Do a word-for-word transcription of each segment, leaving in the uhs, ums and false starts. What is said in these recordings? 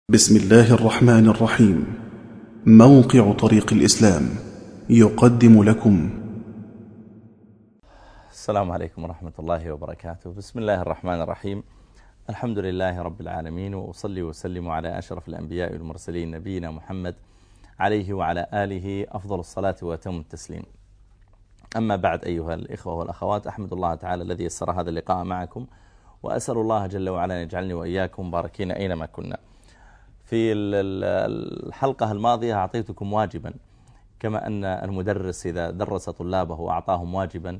بسم الله الرحمن الرحيم. موقع طريق الإسلام يقدم لكم. السلام عليكم ورحمة الله وبركاته. بسم الله الرحمن الرحيم. الحمد لله رب العالمين، وأصلي وسلم على أشرف الأنبياء والمرسلين نبينا محمد عليه وعلى آله أفضل الصلاة وأتم التسليم. أما بعد، أيها الإخوة والأخوات، أحمد الله تعالى الذي يسر هذا اللقاء معكم، وأسأل الله جل وعلا أن يجعلني وإياكم مباركين أينما كنا. في الحلقة الماضية أعطيتكم واجبا، كما أن المدرس إذا درس طلابه وأعطاهم واجبا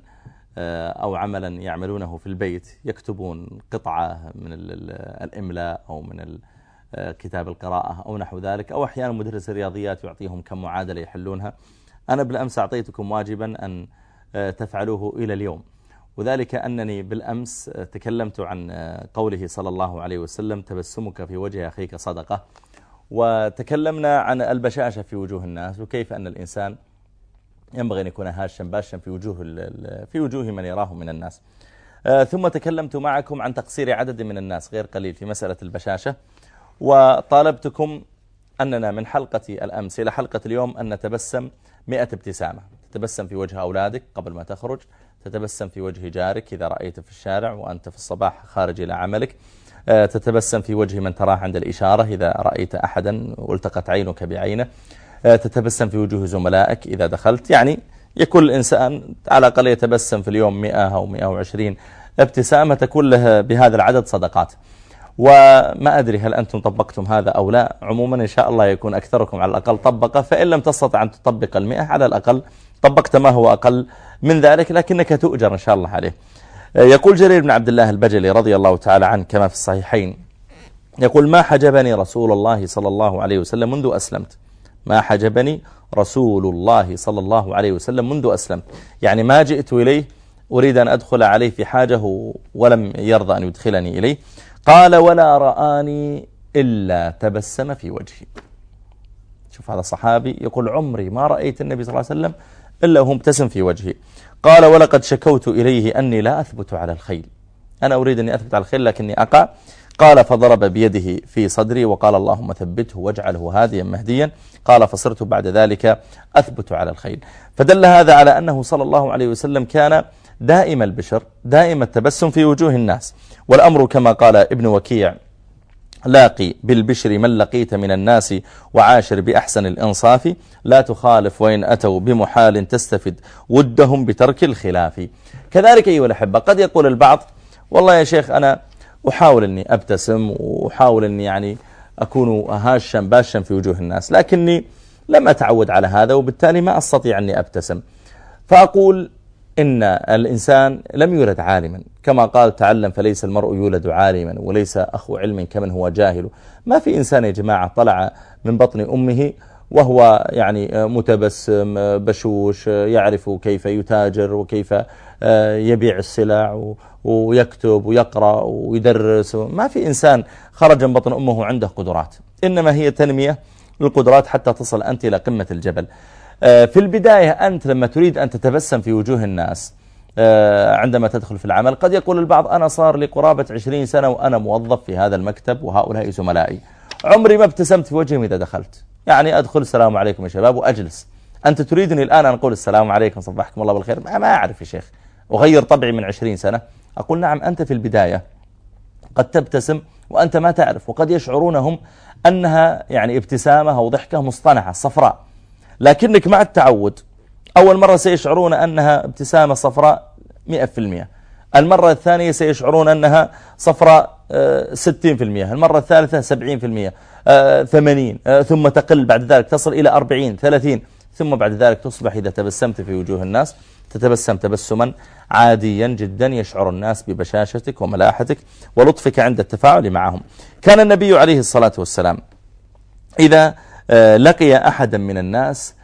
أو عملا يعملونه في البيت يكتبون قطعة من الإملاء أو من كتاب القراءة أو نحو ذلك، أو أحيانا مدرس الرياضيات يعطيهم كم معادلة يحلونها. أنا بالأمس أعطيتكم واجبا أن تفعلوه إلى اليوم، وذلك أنني بالأمس تكلمت عن قوله صلى الله عليه وسلم: تبسمك في وجه أخيك صدقة. وتكلمنا عن البشاشة في وجوه الناس، وكيف أن الإنسان ينبغي أن يكون هاشا باشا في وجوه في وجوه من يراه من الناس. ثم تكلمت معكم عن تقصير عدد من الناس غير قليل في مسألة البشاشة، وطالبتكم أننا من حلقة الأمس إلى حلقة اليوم أن نتبسم مئة ابتسامة. تتبسم في وجه أولادك قبل ما تخرج، تتبسم في وجه جارك إذا رأيته في الشارع وأنت في الصباح خارج إلى عملك، تتبسم في وجه من تراه عند الإشارة إذا رأيت أحدا والتقت عينك بعينه، تتبسم في وجوه زملائك إذا دخلت. يعني يكون الإنسان على الأقل يتبسم في اليوم مئة أو مئة وعشرين ابتسامة، تكون له بهذا العدد صدقات. وما أدري هل أنتم طبقتم هذا أو لا. عموما إن شاء الله يكون أكثركم على الأقل طبقه، فإن لم تستطع أن تطبق المئة على الأقل طبقت ما هو أقل من ذلك، لكنك تؤجر إن شاء الله عليه. يقول جرير بن عبد الله البجلي رضي الله تعالى عنه كما في الصحيحين، يقول: ما حجبني رسول الله صلى الله عليه وسلم منذ أسلمت. ما حجبني رسول الله صلى الله عليه وسلم منذ أسلمت، يعني ما جئت إليه أريد أن أدخل عليه في حاجه ولم يرضى أن يدخلني إليه. قال: ولا رآني إلا تبسم في وجهي. شوف هذا الصحابي يقول: عمري ما رأيت النبي صلى الله عليه وسلم إلا هو مبتسم في وجهي. قال: ولقد شكوت إليه أني لا أثبت على الخيل، أنا أريد أني أثبت على الخيل لكني أقع. قال: فضرب بيده في صدري وقال: اللهم ثبته واجعله هاديا مهديا. قال: فصرت بعد ذلك أثبت على الخيل. فدل هذا على أنه صلى الله عليه وسلم كان دائم البشر، دائم التبسم في وجوه الناس. والأمر كما قال ابن وكيع: لاقي بالبشر من لقيت من الناس، وعاشر بأحسن الإنصاف، لا تخالف وإن أتوا بمحال تستفد ودهم بترك الخلاف. كذلك أيها الأحبة، قد يقول البعض: والله يا شيخ أنا أحاول أني أبتسم وأحاول أني يعني أكون هاشا باشا في وجوه الناس، لكني لم أتعود على هذا وبالتالي ما أستطيع أني أبتسم. فأقول: إن الإنسان لم يولد عالما، كما قال: تعلم فليس المرء يولد عالما وليس أخو علم كمن هو جاهل. ما في إنسان يا جماعة طلع من بطن أمه وهو يعني متبسم بشوش، يعرف كيف يتاجر وكيف يبيع السلع ويكتب ويقرأ ويدرس. ما في إنسان خرج من بطن أمه عنده قدرات، إنما هي تنمية للقدرات حتى تصل أنت إلى قمة الجبل. في البداية أنت لما تريد أن تتبسم في وجوه الناس عندما تدخل في العمل، قد يقول البعض: أنا صار لي قرابة عشرين سنة وأنا موظف في هذا المكتب وهؤلاء زملائي، عمري ما ابتسمت في وجههم إذا دخلت. يعني أدخل السلام عليكم يا شباب وأجلس. أنت تريدني الآن أن أقول السلام عليكم صبحكم الله بالخير؟ ما أعرف يا شيخ، أغير طبعي من عشرين سنة. أقول: نعم، أنت في البداية قد تبتسم وأنت ما تعرف، وقد يشعرونهم أنها يعني ابتسامة أو ضحكة مصطنعة صفراء، لكنك مع التعود أول مرة سيشعرون أنها ابتسامة صفراء مئة في المئة، المرة الثانية سيشعرون أنها صفراء ستين في المئة، المرة الثالثة سبعين في المئة، ثمانين، ثم تقل بعد ذلك تصل إلى أربعين ثلاثين، ثم بعد ذلك تصبح إذا تبسمت في وجوه الناس تتبسم تبسما عاديا جدا، يشعر الناس ببشاشتك وملاحتك ولطفك عند التفاعل معهم. كان النبي عليه الصلاة والسلام إذا لقي أحدا من الناس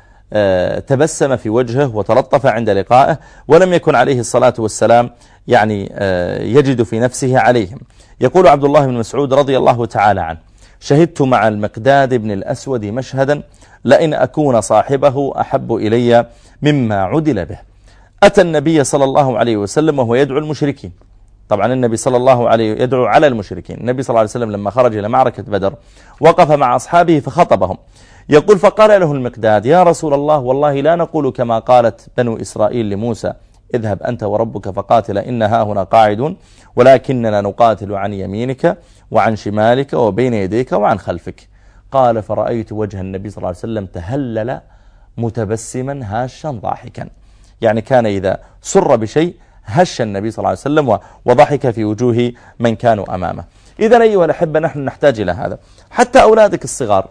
تبسم في وجهه وتلطف عند لقائه، ولم يكن عليه الصلاة والسلام يعني يجد في نفسه عليهم. يقول عبد الله بن مسعود رضي الله تعالى عنه: شهدت مع المقداد بن الأسود مشهدا لئن أكون صاحبه أحب إلي مما عدل به. أتى النبي صلى الله عليه وسلم وهو يدعو المشركين، طبعا النبي صلى الله عليه يدعو على المشركين. النبي صلى الله عليه وسلم لما خرج إلى معركة بدر وقف مع أصحابه فخطبهم، يقول فقال له المقداد يا رسول الله والله لا نقول كما قالت بنو إسرائيل لموسى اذهب أنت وربك فقاتل إن ها هنا قاعدون، ولكننا نقاتل عن يمينك وعن شمالك وبين يديك وعن خلفك. قال فرأيت وجه النبي صلى الله عليه وسلم تهلل متبسما هاشا ضاحكا، يعني كان إذا سر بشيء هش النبي صلى الله عليه وسلم وضحك في وجوه من كانوا أمامه. إذن أيها الأحبة نحن نحتاج إلى هذا. حتى أولادك الصغار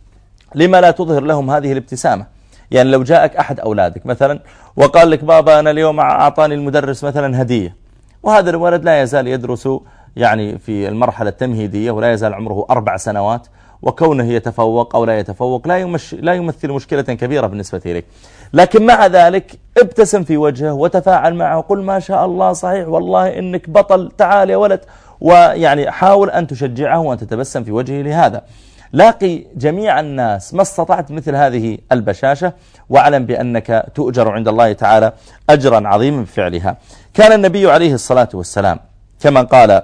لما لا تظهر لهم هذه الابتسامة؟ يعني لو جاءك أحد أولادك مثلا وقال لك بابا أنا اليوم أعطاني المدرس مثلا هدية، وهذا الولد لا يزال يدرس يعني في المرحلة التمهيدية ولا يزال عمره أربع سنوات، وكونه يتفوق أو لا يتفوق لا, يمش لا يمثل مشكلة كبيرة بالنسبة إليك، لكن مع ذلك ابتسم في وجهه وتفاعل معه وقل ما شاء الله صحيح والله إنك بطل تعال يا ولد، ويعني حاول أن تشجعه وأن تتبسم في وجهه. لهذا لاقي جميع الناس ما استطعت مثل هذه البشاشة، واعلم بأنك تؤجر عند الله تعالى أجرا عظيما بفعلها. كان النبي عليه الصلاة والسلام كما قال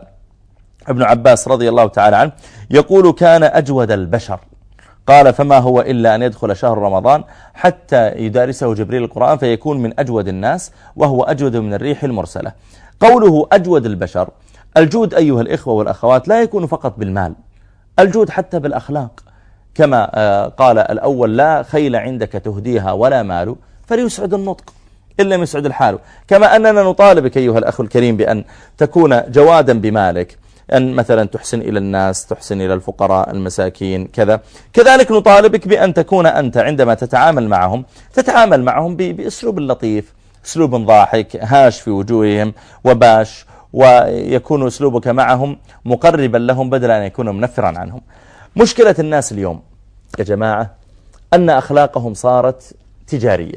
ابن عباس رضي الله تعالى عنه يقول كان أجود البشر، قال فما هو إلا أن يدخل شهر رمضان حتى يدارسه جبريل القرآن فيكون من أجود الناس وهو أجود من الريح المرسلة. قوله أجود البشر، الجود أيها الإخوة والأخوات لا يكون فقط بالمال، الجود حتى بالأخلاق، كما قال الأول لا خيل عندك تهديها ولا مال فليسعد النطق إن لم يسعد الحال. كما أننا نطالبك أيها الأخ الكريم بأن تكون جوادا بمالك، أن مثلا تحسن إلى الناس، تحسن إلى الفقراء المساكين كذا. كذلك نطالبك بأن تكون أنت عندما تتعامل معهم تتعامل معهم بأسلوب لطيف، أسلوب ضاحك هاش في وجوههم وباش، ويكون أسلوبك معهم مقربا لهم بدلا أن يكون منفرا عنهم. مشكلة الناس اليوم يا جماعة أن أخلاقهم صارت تجارية.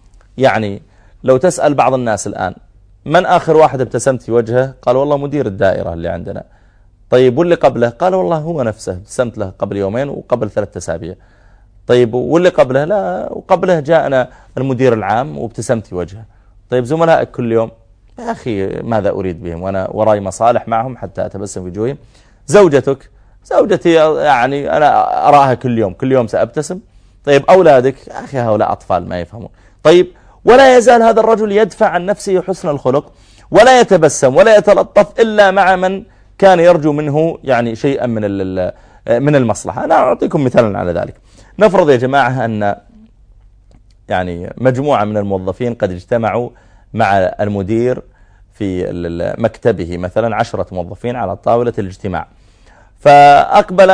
يعني لو تسأل بعض الناس الآن من آخر واحد ابتسمت في وجهه؟ قال والله مدير الدائرة اللي عندنا. طيب واللي قبله؟ قال والله هو نفسه ابتسمت له قبل يومين وقبل ثلاثة أسابيع. طيب واللي قبله؟ لا وقبله جاءنا المدير العام وابتسمت في وجهه. طيب زملائك كل يوم؟ يا أخي ماذا أريد بهم وأنا وراي مصالح معهم حتى أتبسم في وجوههم. زوجتك؟ زوجتي يعني أنا أراها كل يوم كل يوم سأبتسم. طيب أولادك؟ يا أخي هؤلاء أطفال ما يفهمون. طيب ولا يزال هذا الرجل يدفع عن نفسه حسن الخلق ولا يتبسم ولا يتلطف إلا مع من كان يرجو منه يعني شيئا من من المصلحة. أنا أعطيكم مثالا على ذلك. نفرض يا جماعة أن يعني مجموعة من الموظفين قد اجتمعوا مع المدير في مكتبه، مثلا عشرة موظفين على طاولة الاجتماع، فأقبل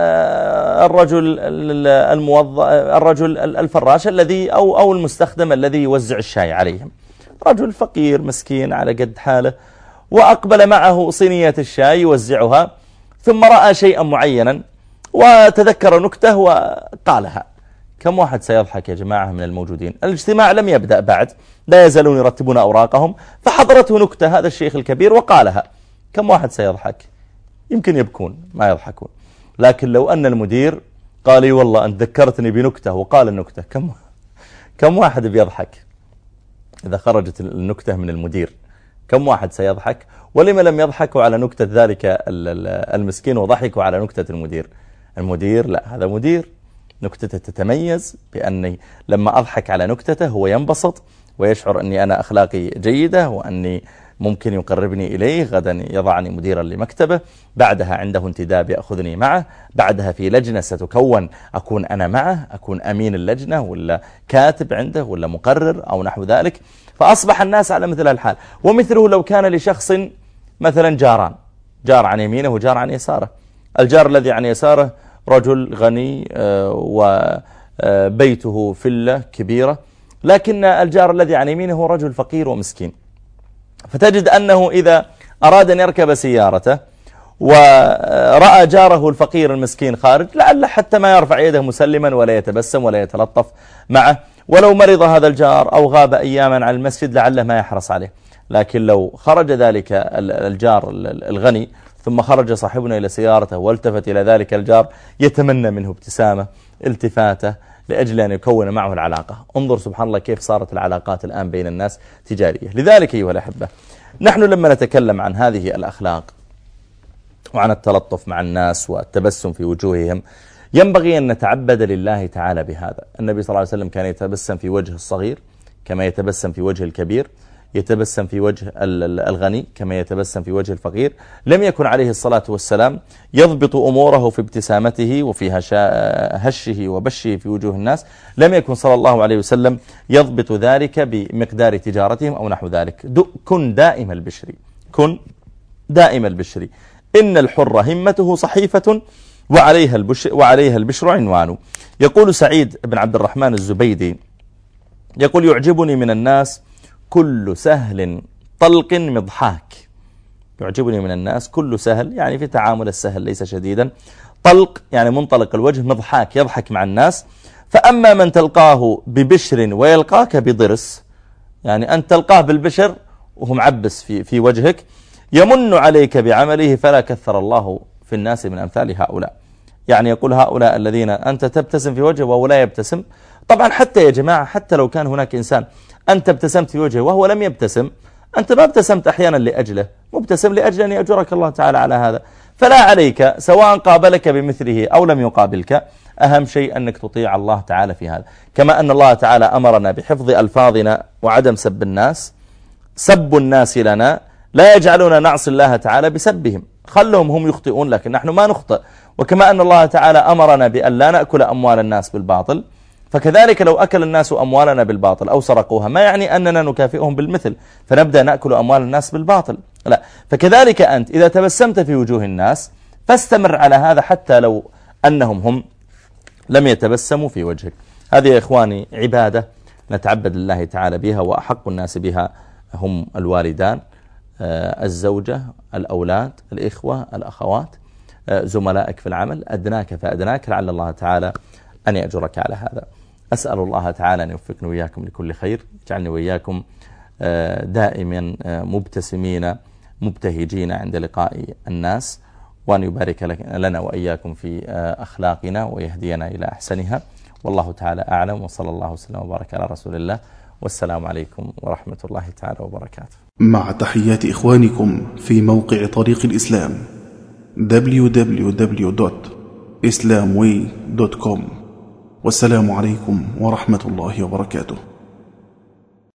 الرجل الموظف الرجل الفراش الذي أو أو المستخدم الذي يوزع الشاي عليهم، رجل فقير مسكين على قد حاله، وأقبل معه صينية الشاي يوزعها، ثم رأى شيئا معينا وتذكر نكته وقالها. كم واحد سيضحك يا جماعة من الموجودين؟ الاجتماع لم يبدأ بعد، لا يزالون يرتبون أوراقهم، فحضرته نكتة هذا الشيخ الكبير وقالها. كم واحد سيضحك؟ يمكن يبكون ما يضحكون. لكن لو أن المدير قال لي والله أنت ذكرتني بنكتة وقال النكتة، كم كم واحد بيضحك إذا خرجت النكتة من المدير؟ كم واحد سيضحك؟ ولما لم يضحكوا على نكتة ذلك المسكين وضحكوا على نكتة المدير؟ المدير لا، هذا مدير نكتته تتميز بأني لما أضحك على نكتته هو ينبسط ويشعر أني أنا أخلاقي جيدة وأني ممكن يقربني إليه، غدا يضعني مديرا لمكتبه، بعدها عنده انتداب يأخذني معه، بعدها في لجنة ستكون أكون أنا معه، أكون أمين اللجنة ولا كاتب عنده ولا مقرر أو نحو ذلك. فأصبح الناس على مثل الحال. ومثله لو كان لشخص مثلا جاران، جار عن يمينه وجار عن يساره. الجار الذي عن يساره رجل غني وبيته فلة كبيرة، لكن الجار الذي عن يمينه هو رجل فقير ومسكين. فتجد أنه إذا أراد أن يركب سيارته ورأى جاره الفقير المسكين خارج، لعل حتى ما يرفع يده مسلما ولا يتبسم ولا يتلطف معه. ولو مرض هذا الجار أو غاب أياما عن المسجد لعله ما يحرص عليه. لكن لو خرج ذلك الجار الغني ثم خرج صاحبنا إلى سيارته والتفت إلى ذلك الجار يتمنى منه ابتسامة التفاته لأجل أن يكون معه العلاقة. انظر سبحان الله كيف صارت العلاقات الآن بين الناس تجارية. لذلك أيها الأحبة نحن لما نتكلم عن هذه الأخلاق وعن التلطف مع الناس والتبسم في وجوههم ينبغي أن نتعبد لله تعالى بهذا. النبي صلى الله عليه وسلم كان يتبسم في وجه الصغير كما يتبسم في وجه الكبير، يتبسم في وجه الغني كما يتبسم في وجه الفقير. لم يكن عليه الصلاة والسلام يضبط أموره في ابتسامته وفي هشه وبشه في وجوه الناس، لم يكن صلى الله عليه وسلم يضبط ذلك بمقدار تجارتهم أو نحو ذلك. كن دائم البشر، كن دائم البشر، إن الحر همته صحيفة وعليها البشر, وعليها البشر عنوان. يقول سعيد بن عبد الرحمن الزبيدي يقول يعجبني من الناس كل سهل طلق مضحاك. يعجبني من الناس كل سهل، يعني في تعامل السهل ليس شديدا، طلق يعني منطلق الوجه، مضحاك يضحك مع الناس. فأما من تلقاه ببشر ويلقاك بضرس، يعني أن تلقاه بالبشر وهو معبس في, في وجهك، يمن عليك بعمله فلا كثر الله في الناس من أمثال هؤلاء. يعني يقول هؤلاء الذين أنت تبتسم في وجهه وهو لا يبتسم. طبعا حتى يا جماعة حتى لو كان هناك إنسان أنت ابتسمت في وجهه وهو لم يبتسم، أنت ما ابتسمت أحيانا لأجله، مبتسم لأجل أن يأجرك الله تعالى على هذا. فلا عليك سواء قابلك بمثله أو لم يقابلك، أهم شيء أنك تطيع الله تعالى في هذا. كما أن الله تعالى أمرنا بحفظ ألفاظنا وعدم سب الناس، سب الناس لنا لا يجعلنا نعصي الله تعالى بسبهم، خلهم هم يخطئون لكن نحن ما نخطئ. وكما أن الله تعالى أمرنا بأن لا نأكل أموال الناس بالباطل، فكذلك لو أكل الناس أموالنا بالباطل أو سرقوها ما يعني أننا نكافئهم بالمثل فنبدأ نأكل أموال الناس بالباطل، لا. فكذلك أنت إذا تبسمت في وجوه الناس فاستمر على هذا حتى لو أنهم هم لم يتبسموا في وجهك. هذه يا إخواني عبادة نتعبد لله تعالى بها، وأحق الناس بها هم الوالدان، الزوجة، الأولاد، الإخوة، الأخوات، زملائك في العمل، أدناك فأدناك، لعل الله تعالى أن يأجرك على هذا. أسأل الله تعالى أن يوفقني وإياكم لكل خير، يجعلني وإياكم دائما مبتسمين مبتهجين عند لقاء الناس، وأن يبارك لنا وإياكم في أخلاقنا ويهدينا إلى أحسنها. والله تعالى أعلم، وصلى الله وسلم وبارك على رسول الله، والسلام عليكم ورحمة الله تعالى وبركاته. مع تحيات إخوانكم في موقع طريق الإسلام دبليو دبليو دبليو دوت إسلام واي دوت كوم، والسلام عليكم ورحمة الله وبركاته.